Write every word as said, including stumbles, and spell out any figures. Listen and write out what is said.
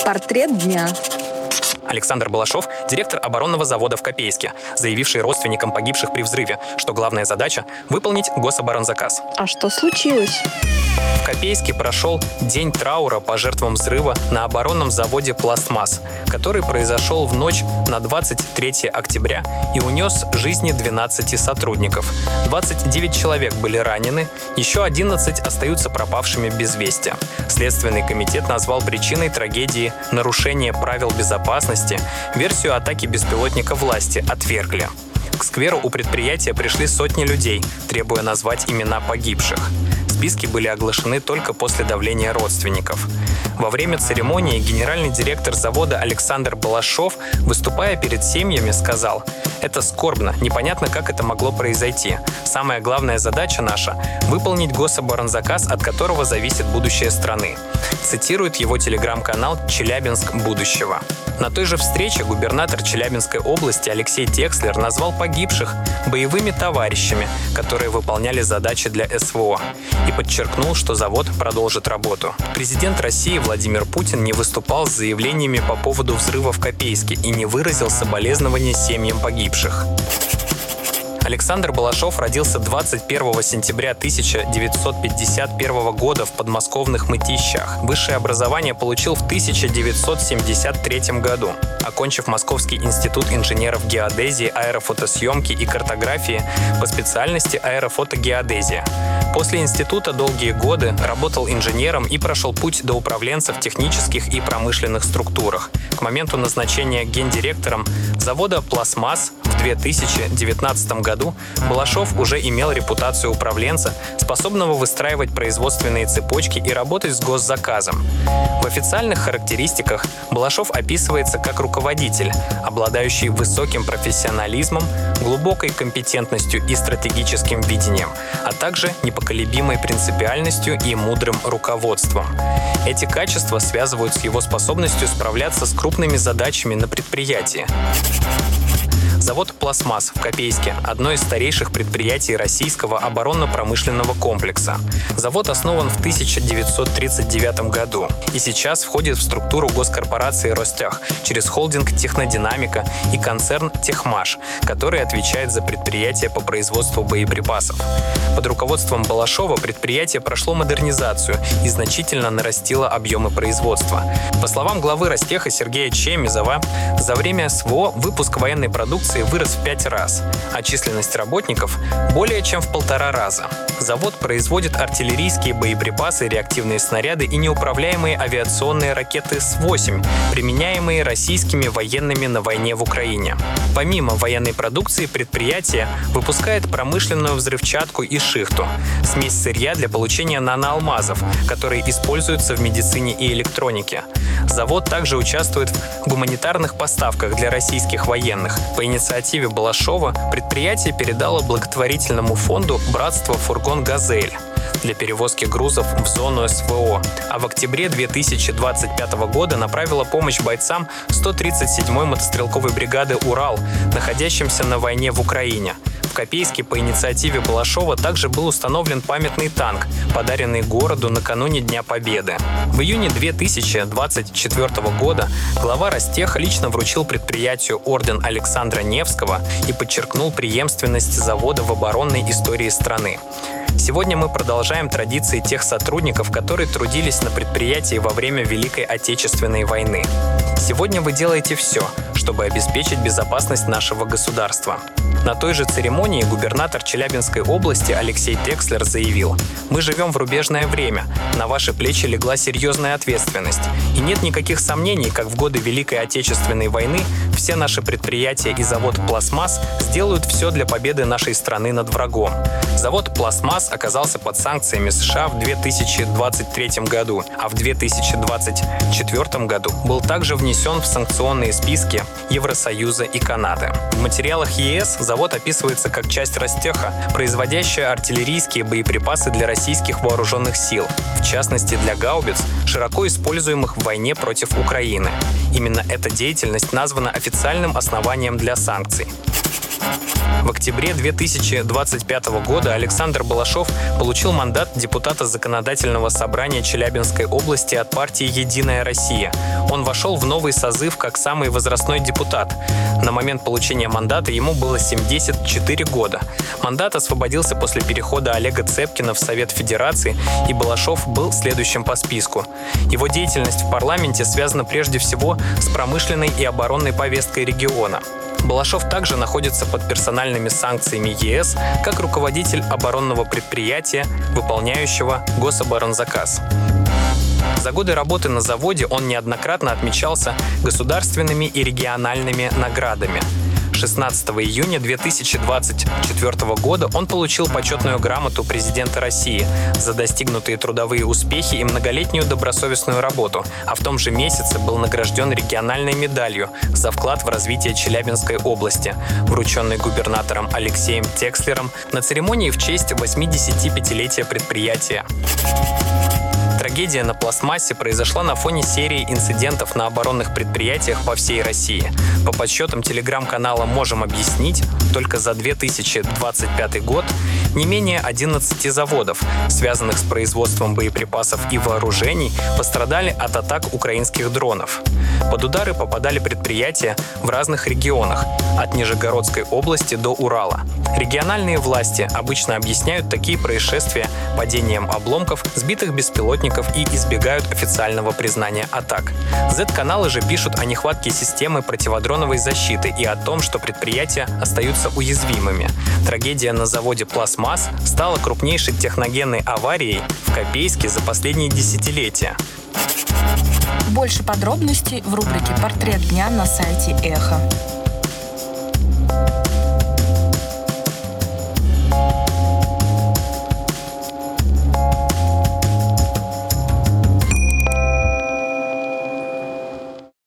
Портрет дня. Александр Балашов – директор оборонного завода в Копейске, заявивший родственникам погибших при взрыве, что главная задача – выполнить гособоронзаказ. А что случилось? В Копейске прошел день траура по жертвам взрыва на оборонном заводе «Пластмасс», который произошел в ночь на двадцать третье октября и унес жизни двенадцати сотрудников. двадцать девять человек были ранены, еще одиннадцать остаются пропавшими без вести. Следственный комитет назвал причиной трагедии нарушение правил безопасности, версию атаки беспилотника власти отвергли. К скверу у предприятия пришли сотни людей, требуя назвать имена погибших. Списки были оглашены только после давления родственников. Во время церемонии генеральный директор завода Александр Балашов, выступая перед семьями, сказал: «Это скорбно, непонятно, как это могло произойти. Самая главная задача наша – выполнить гособоронзаказ, от которого зависит будущее страны», цитирует его телеграм-канал «Челябинск будущего». На той же встрече губернатор Челябинской области Алексей Текслер назвал погибших боевыми товарищами, которые выполняли задачи для эс вэ о, и подчеркнул, что завод продолжит работу. Президент России Владимир Путин не выступал с заявлениями по поводу взрыва в Копейске и не выразил соболезнования семьям погибших. Александр Балашов родился двадцать первого сентября тысяча девятьсот пятьдесят первого года в подмосковных Мытищах. Высшее образование получил в тысяча девятьсот семьдесят третьем году. Окончив Московский институт инженеров геодезии, аэрофотосъемки и картографии по специальности аэрофотогеодезия. После института долгие годы работал инженером и прошел путь до управленца в технических и промышленных структурах. К моменту назначения гендиректором завода «Пластмасс» в две тысячи девятнадцатом году Балашов уже имел репутацию управленца, способного выстраивать производственные цепочки и работать с госзаказом. В официальных характеристиках Балашов описывается как руководитель, обладающий высоким профессионализмом, глубокой компетентностью и стратегическим видением, а также непоколебимой принципиальностью и мудрым руководством. Эти качества связывают с его способностью справляться с крупными задачами на предприятии. Завод «Пластмасс» в Копейске – одно из старейших предприятий российского оборонно-промышленного комплекса. Завод основан в тысяча девятьсот тридцать девятом году и сейчас входит в структуру госкорпорации «Ростех» через холдинг «Технодинамика» и концерн «Техмаш», который отвечает за предприятие по производству боеприпасов. Под руководством Балашова предприятие прошло модернизацию и значительно нарастило объемы производства. По словам главы «Ростеха» Сергея Чемизова, за время эс вэ о выпуск военной продукции вырос в пять раз, а численность работников более чем в полтора раза. Завод производит артиллерийские боеприпасы, реактивные снаряды и неуправляемые авиационные ракеты эс восемь, применяемые российскими военными на войне в Украине. Помимо военной продукции, предприятие выпускает промышленную взрывчатку и шихту, смесь сырья для получения наноалмазов, которые используются в медицине и электронике. Завод также участвует в гуманитарных поставках для российских военных. По инициативе Балашова предприятие передало благотворительному фонду «Братство фургон «Газель» для перевозки грузов в зону эс вэ о, а в октябре две тысячи двадцать пятого года направила помощь бойцам сто тридцать седьмой мотострелковой бригады «Урал», находящимся на войне в Украине. В Копейске по инициативе Балашова также был установлен памятный танк, подаренный городу накануне Дня Победы. В июне две тысячи двадцать четвёртого года глава Ростеха лично вручил предприятию орден Александра Невского и подчеркнул преемственность завода в оборонной истории страны. Сегодня мы продолжаем традиции тех сотрудников, которые трудились на предприятии во время Великой Отечественной войны. Сегодня вы делаете все, чтобы обеспечить безопасность нашего государства. На той же церемонии губернатор Челябинской области Алексей Текслер заявил: «Мы живем в рубежное время, на ваши плечи легла серьезная ответственность. И нет никаких сомнений, как в годы Великой Отечественной войны все наши предприятия и завод «Пластмасс» сделают все для победы нашей страны над врагом». Завод «Пластмасс» оказался под санкциями США в две тысячи двадцать третьем году, а в две тысячи двадцать четвёртом году был также внесен в санкционные списки Евросоюза и Канады. В материалах е эс завод описывается как часть Ростеха, производящая артиллерийские боеприпасы для российских вооруженных сил, в частности для гаубиц, широко используемых в войне против Украины. Именно эта деятельность названа официальным основанием для санкций. В октябре две тысячи двадцать пятого года Александр Балашов получил мандат депутата Законодательного собрания Челябинской области от партии «Единая Россия». Он вошел в новый созыв как самый возрастной депутат. На момент получения мандата ему было семьдесят четыре года. Мандат освободился после перехода Олега Цепкина в Совет Федерации, и Балашов был следующим по списку. Его деятельность в парламенте связана прежде всего с промышленной и оборонной повесткой региона. Балашов также находится под персональными санкциями ЕС как руководитель оборонного предприятия, выполняющего гособоронзаказ. За годы работы на заводе он неоднократно отмечался государственными и региональными наградами. шестнадцатого июня две тысячи двадцать четвёртого года он получил почетную грамоту президента России за достигнутые трудовые успехи и многолетнюю добросовестную работу, а в том же месяце был награжден региональной медалью за вклад в развитие Челябинской области, врученной губернатором Алексеем Текслером на церемонии в честь восьмидесятипятилетия предприятия. Трагедия на пластмассе произошла на фоне серии инцидентов на оборонных предприятиях по всей России. По подсчетам телеграм-канала «Можем объяснить», только за две тысячи двадцать пятый год не менее одиннадцати заводов, связанных с производством боеприпасов и вооружений, пострадали от атак украинских дронов. Под удары попадали предприятия в разных регионах, от Нижегородской области до Урала. Региональные власти обычно объясняют такие происшествия падением обломков сбитых беспилотников и избегают официального признания атак. зет-каналы же пишут о нехватке системы противодроновой защиты и о том, что предприятия остаются уязвимыми. Трагедия на заводе «Пластмасс» стала крупнейшей техногенной аварией в Копейске за последние десятилетия. Больше подробностей в рубрике «Портрет дня» на сайте Эхо.